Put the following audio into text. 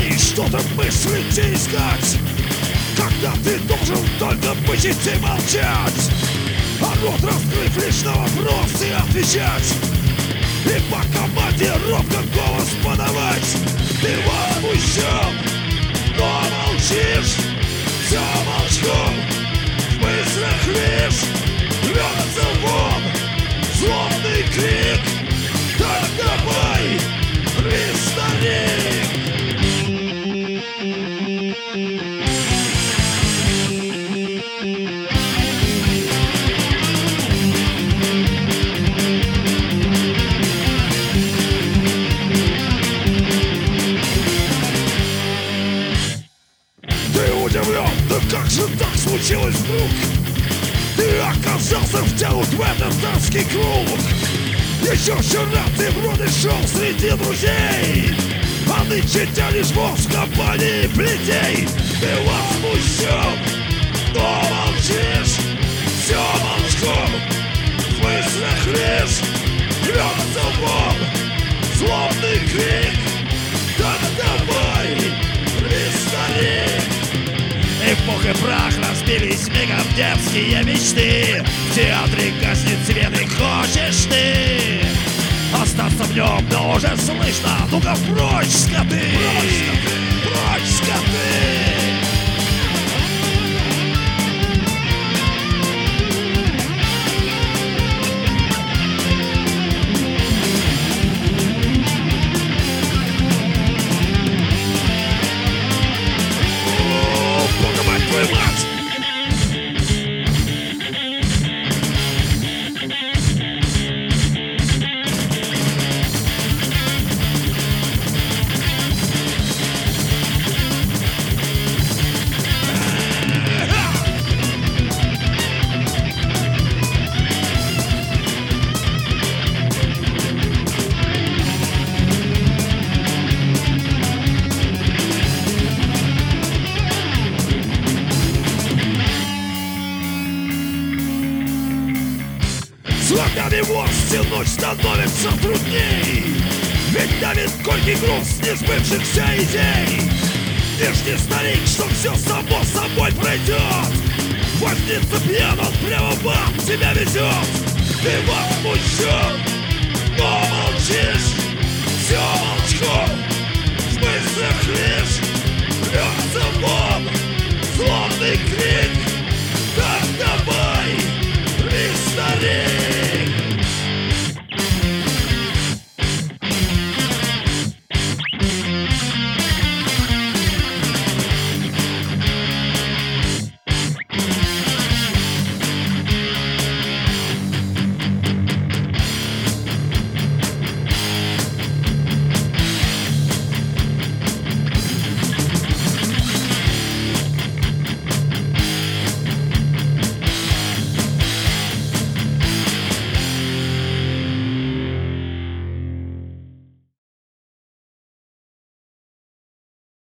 И что-то мыслить и искать, когда ты должен только быть и молчать, а рот раскрыв лишь на вопросы отвечать. И по команде ровно голос подавать. Ты возмущен, но молчишь, все молчком, в мыслях лишь рвется вон злобный крик. Так давай, рви, старик. Ты удивлен, да как же так случилось вдруг? Ты оказался втянут в этот дамский круг. Еще вчера ты вроде шел среди друзей, а нынче тянешь мозг в компании плетей. Ты возмущен, но молчишь, все молчком, в мыслях лишь рвется вон злобный крик. Так давай, рви, старик. Эпох и прах разбились мигом детские мечты. В театре гаснет свет и хочешь ты остаться в нем, но уже слышно: ну-ка прочь, скоты! Прочь, скоты! Слогами власти ночь становится трудней, ведь давит горький груз несбывшихся идей. Не жди, старик, что все само собой пройдет. Вознится пьян, он прямо в ад тебя везет. Ты возмущен, но молчишь, все молчком, в мыслях лишь